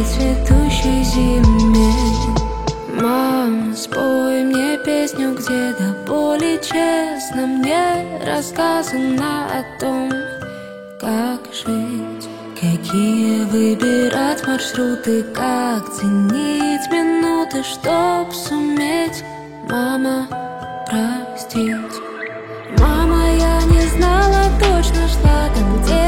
цветущей зиме. Мам, спой мне песню, где до боли честно мне рассказано о том, как жить, какие выбирать маршруты, как ценить минуты, чтоб суметь, мама, простить. Мама, я не знала, точно шла там, где